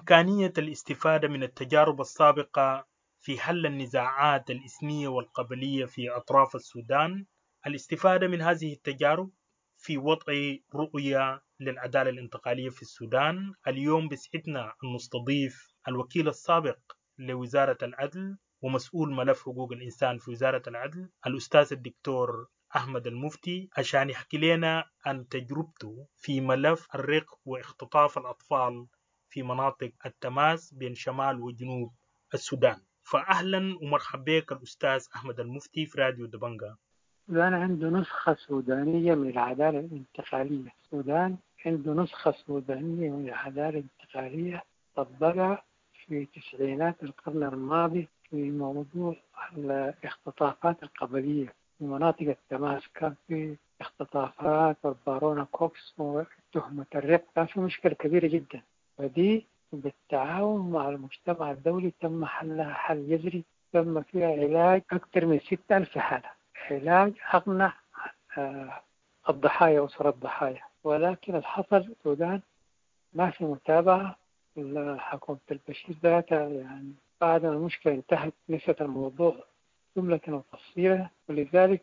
إمكانية الاستفادة من التجارب السابقة في حل النزاعات الإثنية والقبلية في أطراف السودان، الاستفادة من هذه التجارب في وضع رؤية للعدالة الانتقالية في السودان. اليوم بسعدنا أن نستضيف الوكيل السابق لوزارة العدل ومسؤول ملف حقوق الإنسان في وزارة العدل الأستاذ الدكتور أحمد المفتي عشان يحكي لنا عن تجربته في ملف الرق واختطاف الأطفال في مناطق التماس بين شمال وجنوب السودان. فأهلا ومرحبا بك الأستاذ أحمد المفتي في راديو دبنجة. السودان عنده نسخة سودانية من العدالة الانتقالية. السودان عنده نسخة سودانية من العدالة الانتقالية طبقها في تسعينات القرن الماضي في موضوع الاختطافات القبلية في مناطق التماس. كان في اختطافات والبارونا كوكس وتهمة الرق، كان في مشكلة كبيرة جدا، ودي بالتعاون مع المجتمع الدولي تم حلها حل جذري. تم فيها علاج أكثر من 6,000 حالة، علاج أغنى الضحايا وأسر الضحايا. ولكن الحصل في السودان ما في متابعة. حكومة البشير ذاتها يعني بعد ما المشكلة انتهت نسيت الموضوع جملة وتفصيلا. ولذلك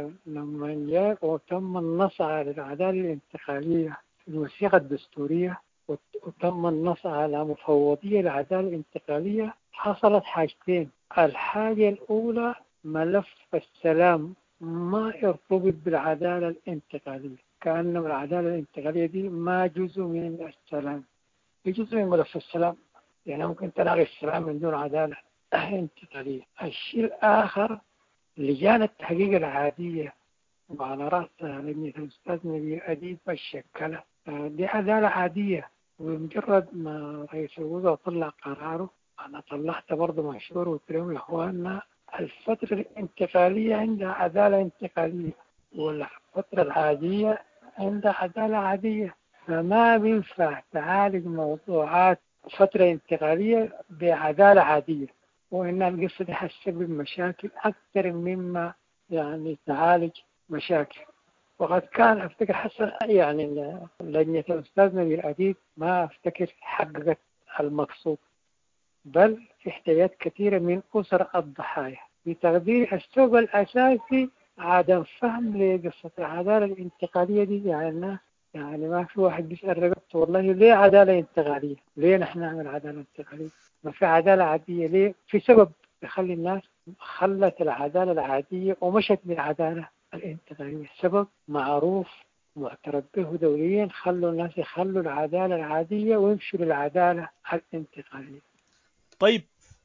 لما جاء وتم النص على العدالة الانتقالية في الوثيقة الدستورية وتم النص على مفوضية العدالة الانتقالية، حصلت حاجتين. الحاجة الأولى ملف السلام ما يرتبط بالعدالة الانتقالية، كأن العدالة الانتقالية دي ما جزء من السلام، جزء من ملف السلام. يعني ممكن تلاقي السلام من دون عدالة انتقالية. الشيء الآخر لجان التحقيق العادية وعلى رأسها لجنة الأستاذ نبيل أديب الشكلة، دي عدالة عادية. ومجرد ما رئيس الوزراء طلع قراره أنا طلعت برضه مشهور وقلت لهم يا إخواننا الفترة الانتقالية عندها عدالة انتقالية والفترة العادية عندها عدالة عادية، فما بينفع تعالج موضوعات فترة انتقالية بعدالة عادية، وإن القصة دي حتسبب مشاكل أكثر مما يعني تعالج مشاكل. وقد كان أفتكر حسن يعني لجنة الأستاذ نبيل أديب ما أفتكر حققت المقصود، بل في احتياجات كثيرة من أسر الضحايا. بتقدير السبب الأساسي عدم فهم لقصة العدالة الانتقالية دي. يعني الناس يعني ما في واحد بيسأل رقبته والله ليه عدالة انتقالية؟ ليه نحن نعمل عدالة انتقالية؟ ما في عدالة عادية ليه؟ في سبب يخلي الناس خلت العدالة العادية ومشت بالعدالة الانتقالية. سبب معروف معترف به دوليا، خلوا الناس يخلوا العدالة العادية ويمشوا للعدالة الانتقالية. طيب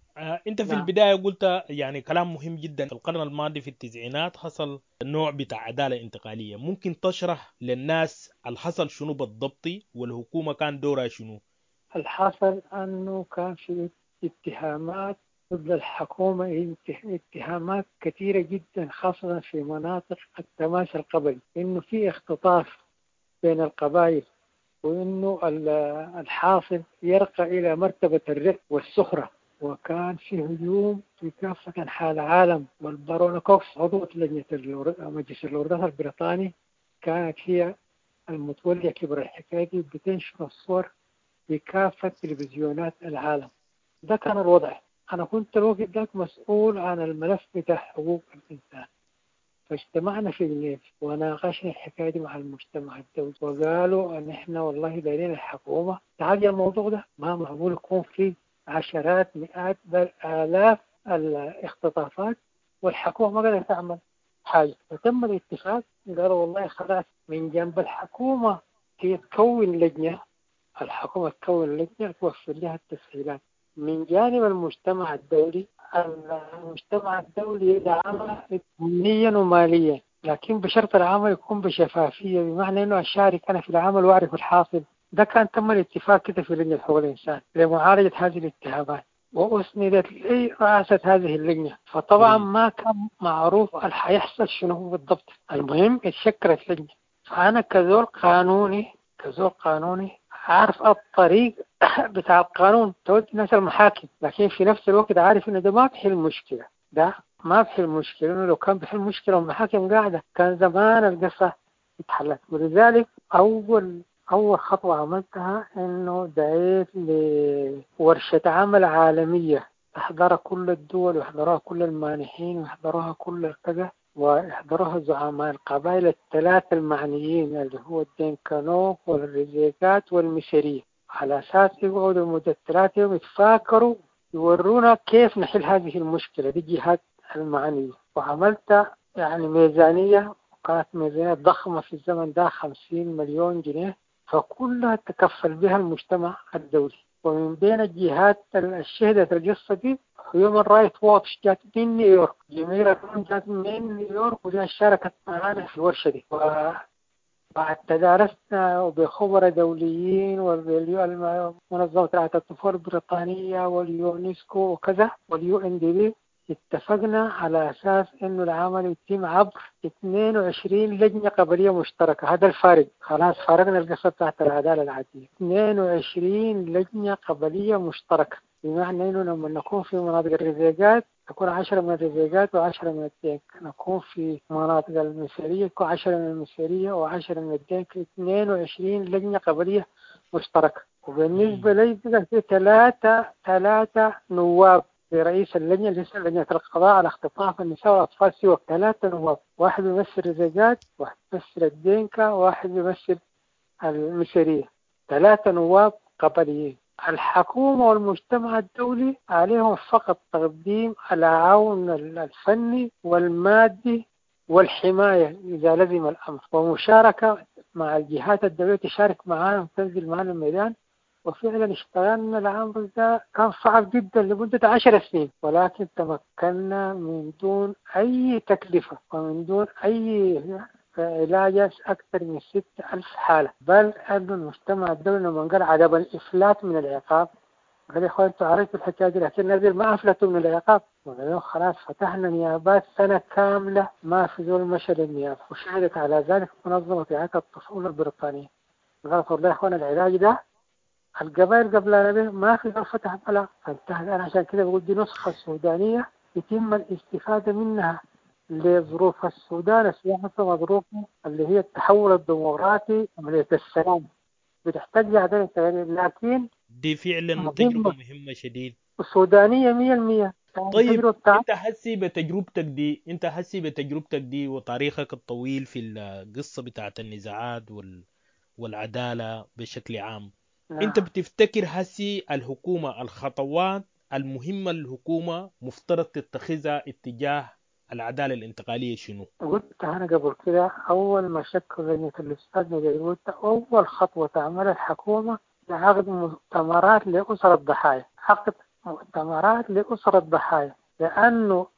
انت في نعم. البداية قلت يعني كلام مهم جدا. في القرن الماضي في التسعينات حصل النوع بتاع عدالة انتقالية. ممكن تشرح للناس الحصل شنو بالضبط والحكومة كان دورها شنو؟ الحاصل أنه كان في اتهامات ضد الحكومة، اتهامات كثيرة جدا خاصة في مناطق التماس القبلي، إنه في اختطاف بين القبائل، وإنه الحاصل يرقى إلى مرتبة الرق والسخرة. وكان في هجوم في كافة أنحاء العالم. والبارون كوكس عضوة لجنة مجلس الوردات البريطاني كانت هي المتولية كبر الحكاية دي، بتنشر الصور في كافة تلفزيونات العالم. ده كان الوضع. أنا كنت الوقت ذاك مسؤول عن الملف بتاع حقوق الإنسان، فاجتمعنا في جنيف وناقشنا الحكاية دي مع المجتمع الدولي، وقالوا أن إحنا والله دايرين الحكومة تعالج الموضوع ده. ما معقول يكون في عشرات مئات بل آلاف الاختطافات والحكومة ما قادرة تعمل حاجة. فتم الاتفاق، قالوا والله خلاص من جنب الحكومة هي تكون لجنة، الحكومة تكون لجنة توفر لها التسهيلات. من جانب المجتمع الدولي، المجتمع الدولي يدعمها فنيا وماليا، لكن بشرط العمل يكون بشفافية، بمعنى أنه أشارك أنا في العمل وأعرف الحاصل. ده كان تم الاتفاق كده في لجنة حقوق الإنسان لمعالجة هذه الاتهامات، وأسندت لي رئاسة هذه اللجنة. فطبعا ما كان معروف حيحصل شنو بالضبط. المهم اتشكلت لجنة، فأنا كزول قانوني عارف الطريق بتاع القانون تودي الناس المحاكم، لكن في نفس الوقت عارف إنه ده ما بيحل المشكلة. ده ما بيحل المشكلة، إنه لو كان بيحل المشكلة والمحاكم قاعدة كان زمان القصة اتحلت. ولذلك أول أول خطوة عملتها إنه دعيت لورشة عمل عالمية تحضرها كل الدول ويحضرها كل المانحين ويحضرها كل الكذا، ويحضرها زعماء القبائل الثلاثة المعنيين اللي هو الدينكانوك والريزيقات والمشرية، على أساس يقعدوا لمدة 3 يوم يتفاكروا يورونا كيف نحل هذه المشكلة دي جهات المعنية. وعملت يعني ميزانية، كانت ميزانية ضخمة في الزمن ده 50 مليون جنيه، فكلها تكفل بها المجتمع الدولي. ومن بين الجهات الشهدت القصة دي هيومن رايت واتش جات من نيويورك، جميلة جات من نيويورك وجاء شاركت معنا في الورشة دي. وبعد تدارسنا وبخبراء دوليين ومنظمة رعاية الطفولة البريطانية واليونسكو وكذا واليو ان دي بي، اتفقنا على أساس إنه العمل يتم عبر 22 لجنة قبلية مشتركة. هذا الفارق، خلاص فارقنا القصة بتاعت العدالة العادية. 22 لجنة قبلية مشتركة، بمعنى إنه لما نكون في مناطق الريزيقات تكون 10 من الريزيقات و10 من الدينك، نكون في مناطق المسيرية يكون 10 من المسيرية و10 من الدينك. 22 لجنة قبلية مشتركة. وبالنسبة لي بقى في ثلاثة نواب لرئيس اللجنة اللي هي لجنة القضاء على اختطاف النساء والأطفال سوا، 3 نواب، واحد بيمثل الرزاقات، واحد بيمثل الدينكا، واحد بيمثل المسيرية، 3 نواب قبليين. الحكومة والمجتمع الدولي عليهم فقط تقديم العون الفني والمادي والحماية إذا لزم الأمر، ومشاركة مع الجهات الدولية تشارك معنا وتنزل معنا الميدان. وفعلا اشتغلنا العمل ده، كان صعب جدا لمدة 10 سنين، ولكن تمكنا من دون أي تكلفة ومن دون أي علاج أكثر من 6,000 حالة. بل أن المجتمع الدولي لما قال عدم الإفلات من العقاب، قال يا أخوان أنتوا عرفتوا الحكاية دي، لكن نزل ما أفلتوا من العقاب. وقالوا خلاص فتحنا نيابات سنة كاملة ما في زول مشى للنيابة. وشهدت على ذلك منظمة رعاية الطفولة البريطانية، قالت والله يا أخوان العلاج ده القبائل قبل به ما في زول فتح بلاغ، فانتهى. أنا عشان كده بقول دي نسخة سودانية يتم الاستفادة منها لظروف السودان السياسة وظروفه اللي هي التحول الديمقراطي عملية السلام، بتحتاج هذين التغيير، لكن دي فعلا تجربة مهمة مهمة شديد. سودانية 100%. طيب التجربة بتاعت انت حسي بتجربتك دي وتاريخك الطويل في القصة بتاعت النزاعات والعدالة بشكل عام، انت بتفتكر حسي الحكومة الخطوات المهمة الحكومة مفترض تتخذها اتجاه العدالة الانتقالية شنو؟ قلت أنا قبل كده أول ما شكل لجنة الأستاذ نجري، قلت أول خطوة تعملها الحكومة لعقد مؤتمرات لأسر الضحايا، عقد مؤتمرات لأسر الضحايا، لأنه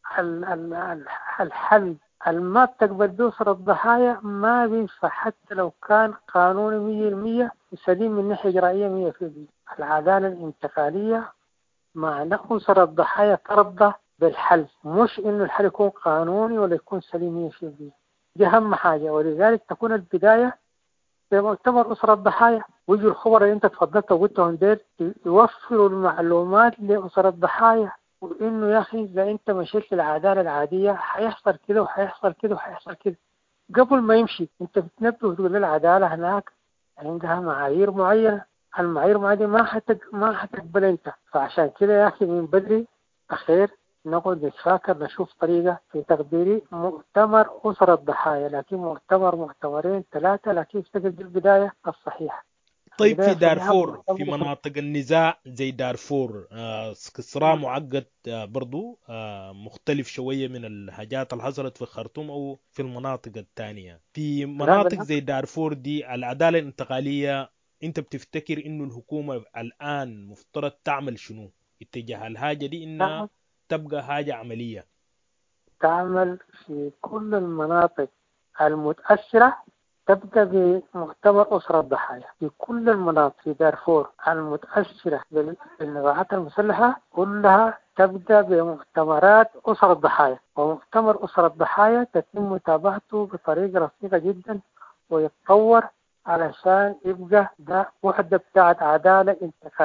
الحل ما بتقبل بأسر الضحايا ما بينفع حتى لو كان قانوني 100% وسليم من ناحية إجرائية 100%. العدالة الانتقالية معنى أسر الضحايا ترضى بالحل، مش إنه الحل يكون قانوني ولا يكون سليم 100%. دي أهم حاجة. ولذلك تكون البداية بمؤتمر أسر الضحايا، ويجوا الخبراء اللي أنت تفضلت وقلتهم ديل يوفروا المعلومات لأسر الضحايا، وإنه يا أخي إذا أنت مشيت للعدالة العادية حيحصل كده وحيحصل كده وحيحصل كده. قبل ما يمشي أنت بتنبه وتقول للعدالة هناك عندها معايير معينة، المعايير معينة ما حتقبل أنت. فعشان كده يا أخي من بدري أخير نقعد نتفاكر نشوف طريقة في تقديري مؤتمر أسر الضحايا، لكن مؤتمرين 3، لكن يفتكر دي البداية الصحيحة. طيب البداية في الصحيحة دارفور، في مؤتمر أسرة. مناطق النزاع زي دارفور، صراع معقد، برضو مختلف شوية من الحاجات اللي حصلت في الخرطوم أو في المناطق الثانية. في لا مناطق بالعكس. زي دارفور دي العدالة الانتقالية، أنت بتفتكر إنه الحكومة الآن مفترض تعمل شنو اتجاه الحاجة دي إنها تعمل تبقى حاجة عملية؟ تعمل في كل المناطق المتأثرة، تبدأ بمؤتمر أسرة الضحايا في كل المناطق في دارفور المتأثرة بالنزاعات المسلحة كلها، تبدأ بمؤتمرات أسر الضحايا. ومؤتمر أسر الضحايا تتم متابعته بطريقة رصيقة جدا ويتطور علشان يبقى ده وحدة بتاعت عدالة انتقالية.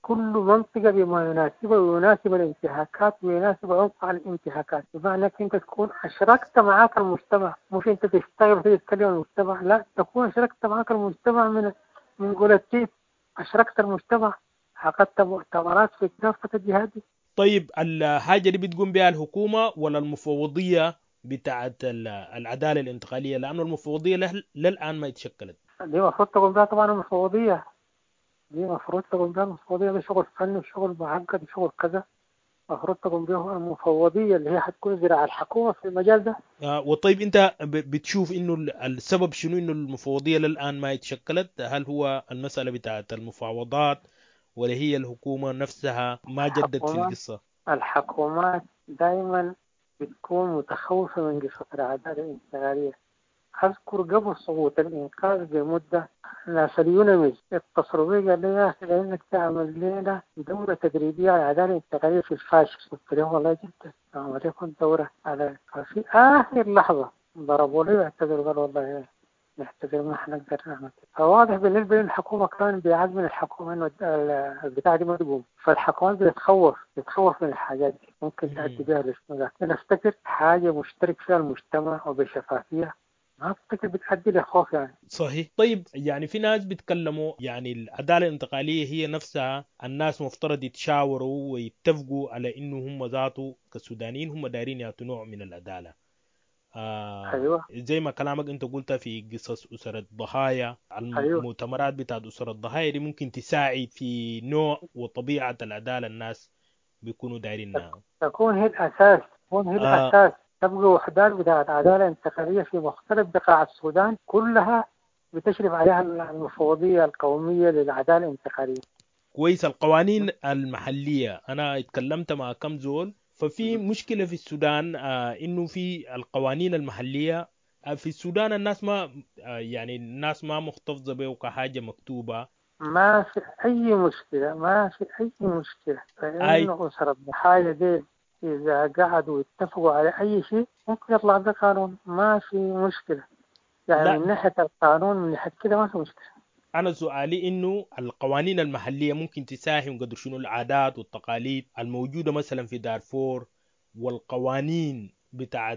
كل منطقة بما يناسبها ويناسب الانتهاكات ويناسب عمق الانتهاكات، بمعنى انك انت تكون اشركت معاك المجتمع، مش انت تشتغل في تتكلم المجتمع، لا تكون اشركت معاك المجتمع من قولتين، اشركت المجتمع، عقدت مؤتمرات في كافة الجهات دي. طيب الحاجة دي بتقوم بها الحكومة ولا المفوضية بتاعت العدالة الانتقالية؟ لأنه المفوضية للآن ما اتشكلت. دي المفروض تقوم بها طبعا المفوضية، دي المفروض تقوم بها المفوضية، ده شغل فني وشغل معقد وشغل كذا، المفروض تقوم به المفوضية اللي هي حتكون ذراع الحكومة في المجال ده. وطيب أنت بتشوف إنه السبب شنو إنه المفوضية للآن ما اتشكلت؟ هل هو المسألة بتاعت المفاوضات ولا هي الحكومة نفسها ما جدت في الحكومات القصة؟ الحكومات دائما بتكون متخوفة من قصة العدالة الانتقالية. أذكر قبل سقوط الإنقاذ بمدة ناس اليونمز اتصلوا بي قال لي يا أخي لأنك تعمل لنا دورة تدريبية على العدالة الانتقالية في الفاشل، قلت لهم والله جدا أعمل لكم دورة على، في آخر لحظة ضربوا لي واعتذروا قالوا والله نعتذر ما حنقدر نعمل كده. فواضح بالنسبة للحكومة كان بيعزم الحكومة إنه البتاع دي ما تقوم، فالحكومات بتتخوف من الحاجات دي، ممكن تأدي بها الاسم. لكن أفتكر حاجة مشترك فيها المجتمع وبشفافية ما أفتكر بتأدي لخوف يعني. صحيح. طيب يعني في ناس بيتكلموا يعني العدالة الانتقالية هي نفسها الناس مفترض يتشاوروا ويتفقوا على انه هم ذاته كسودانيين هم دايرين يعطوا نوع من العدالة. أيوه زي ما كلامك انت قلت في قصص أسر الضحايا، أيوه المؤتمرات بتاعت أسر الضحايا دي ممكن تساعد في نوع وطبيعة العدالة الناس بيكونوا دايرينها. تكون هي الأساس، تكون هي آه الأساس، تبقى وحدات بتاعت عدالة انتقالية في مختلف بقاع السودان كلها بتشرف عليها المفوضية القومية للعدالة الانتقالية. كويس. القوانين المحلية أنا اتكلمت مع كم زول، ففي مشكلة في السودان إنه في القوانين المحلية في السودان الناس ما يعني الناس ما محتفظة به كحاجة مكتوبة. ما في أي مشكلة، ما في أي مشكلة، أي فإنه أسر الضحايا دي إذا قعدوا يتفقوا على أي شيء ممكن يطلع ده قانون، ما في مشكلة. يعني لا، من ناحية القانون من ناحية كده ما في مشكلة. أنا سؤالي إنه القوانين المحلية ممكن تساهم قدر شنو العادات والتقاليد الموجودة مثلا في دارفور، والقوانين بتاعت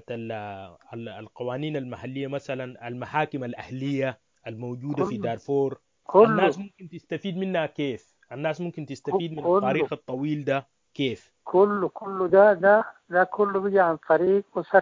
القوانين المحلية مثلا المحاكم الأهلية الموجودة في كله دارفور، الناس كله ممكن تستفيد منها كيف؟ الناس ممكن تستفيد من كله التاريخ الطويل ده كيف؟ كله ده كله بيجي عن طريق أسر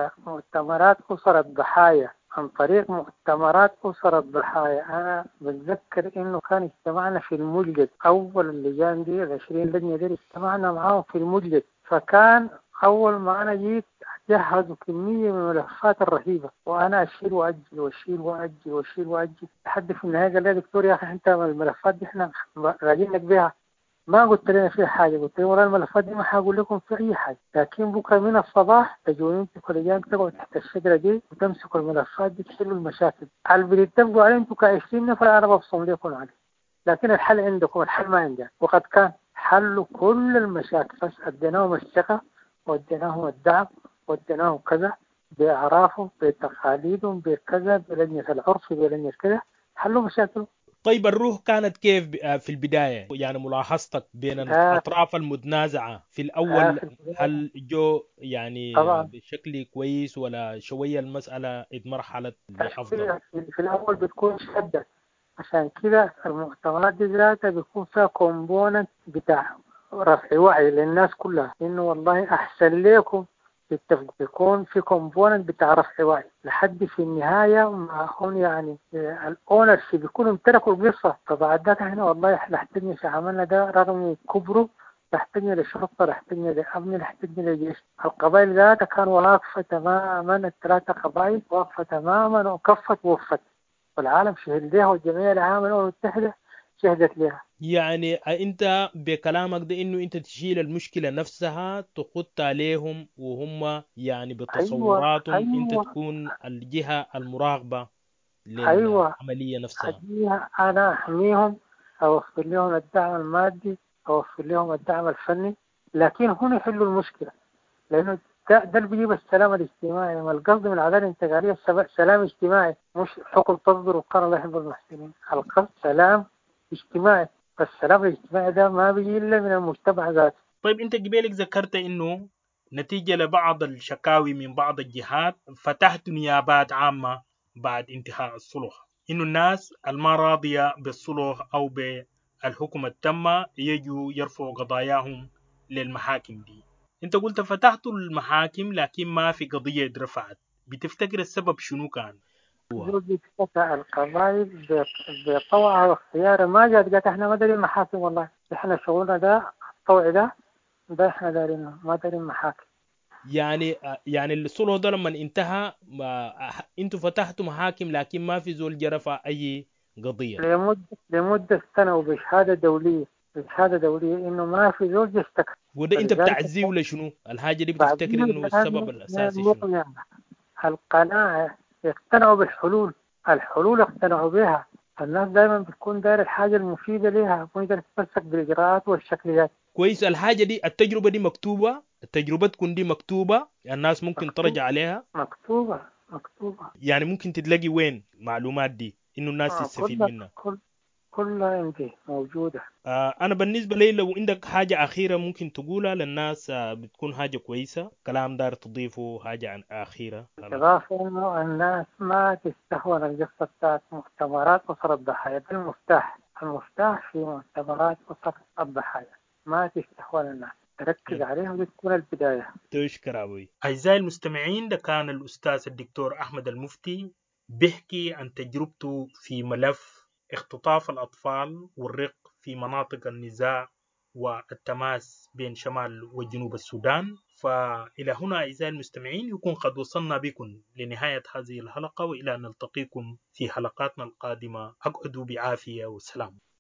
مؤتمرات أسر الضحايا، عن طريق مؤتمرات أسر الضحايا. أنا بتذكر إنه كان اجتمعنا في المجلد، أول اللجان دي ال20 لجنة دي اجتمعنا معاهم في المجلد، فكان أول ما أنا جيت جهزوا كمية من الملفات الرهيبة، وأنا أشيل وأجل وأشيل وأجل وأشيل وأجل لحد في النهاية قال لي يا دكتور يا أخي أنت الملفات دي إحنا راجعين لك بيها، ما قلت لنا في حاجة، قلت لهم والله الملفات دي ما حقول لكم في أي حاجة، لكن بكرة من الصباح تجوا انتوا كلجان تقعدوا تحت الشجرة دي وتمسكوا الملفات دي تحلوا المشاكل اللي بتتفقوا عليه انتوا ك20 نفر، أنا ببصم لكم عليه، لكن الحل عندكم، الحل ما عندنا. وقد كان حلوا كل المشاكل، بس اديناهم الثقة واديناهم الدعم واديناهم كذا بأعرافهم بتقاليدهم بكذا بلجنة العرف بلجنة كذا، حلوا مشاكل. طيب الروح كانت كيف في البداية؟ يعني ملاحظتك بين ده الأطراف المتنازعة في ده الأول، في البداية هل جو يعني طبعا. بشكل كويس ولا شوية المسألة اتمرحلت لأفضل؟ في الأول بتكون شدة، عشان كده المؤتمرات دي ذاتها بيكون فيها كومبوننت بتاع رفع وعي للناس كلها إنه والله أحسن لكم تتفقوا، بيكون في كومبوننت بتاع رفع وعي لحد في النهاية ما هون يعني الأونرز بيكونوا امتلكوا القصة. فبعد ذاك احنا والله احنا احتاجنا في عملنا ده رغم كبره، احتاجنا لشرطة، احتاجنا لأمن، احتاجنا لجيش. القبائل ذاتها كانوا واقفة تماما، الثلاثة قبائل واقفة تماما وكفت ووفت، والعالم شهد لها والجمعية العامة الأمم المتحدة شهدت لها. يعني أنت بكلامك ده إنه أنت تشيل المشكلة نفسها تخط عليهم وهم يعني أيوة بتصوراتهم أنت أيوة تكون الجهة المراقبة أيوة للعملية نفسها. أديها أنا أحميهم، أوفر لهم الدعم المادي، أوفر لهم الدعم الفني، لكن هم يحلوا المشكلة، لأنه ده اللي بيجيب السلام الاجتماعي. ما القصد من العدالة الانتقالية سلام اجتماعي، مش حكم تصدر وقال الله يحب المحسنين. القصد سلام اجتماعي، فالسلام الاجتماعي ده ما بيجي إلا من المجتمع ذاته. طيب أنت قبلك ذكرت إنه نتيجة لبعض الشكاوي من بعض الجهات فتحت نيابات عامة بعد انتهاء الصلح، إنه الناس الما راضية بالصلح أو بالحكم التامة يجوا يرفعوا قضاياهم للمحاكم دي. أنت قلت فتحت المحاكم لكن ما في قضية اترفعت، بتفتكر السبب شنو كان؟ زوجي فتح القضايا بطوعها واختيارها، ما جات قالت احنا ما دارين محاكم، والله احنا شغلنا ده الطوعي ده احنا دارينه، ما دارين محاكم. يعني الصلح ده لما انتهى انتوا فتحتوا محاكم لكن ما في زول جرفع اي قضية. لمدة سنة بشهادة دولية إنه ما في زوج يستكفي. وده انت فلذلك بتعزيه ولا شنو الحاجة دي؟ بتفتكر بعدين انه السبب الاساسي شنو؟ القناعة، يقتنعوا بالحلول، الحلول اقتنعوا بها. الناس دائما بتكون داير الحاجة المفيدة لها، مو يقدر يتمسك بالإجراءات والشكليات. كويس. الحاجة دي التجربة دي مكتوبة، التجربة تكون دي مكتوبة الناس ممكن مكتوب ترجع عليها؟ مكتوبة. يعني ممكن تلاقي وين معلومات دي انه الناس تستفيد كلها منها؟ كلها عندي موجودة. أنا بالنسبة لي لو عندك حاجة أخيرة ممكن تقولها للناس بتكون حاجة كويسة، كلام دار تضيفه حاجة عن أخيرة. إضافة إنه الناس ما تستهون القصة بتاعت مؤتمرات أسر الضحايا، ده المفتاح في مؤتمرات أسر الضحايا، ما تستهون الناس، تركز عليها ودي تكون البداية. تشكر أبوي. أعزائي المستمعين، ده كان الأستاذ الدكتور أحمد المفتي بيحكي عن تجربته في ملف اختطاف الأطفال والرق في مناطق النزاع والتماس بين شمال وجنوب السودان. فإلى هنا أعزائي المستمعين يكون قد وصلنا بكم لنهاية هذه الحلقة، وإلى أن نلتقيكم في حلقاتنا القادمة. أقعدوا بعافية والسلام.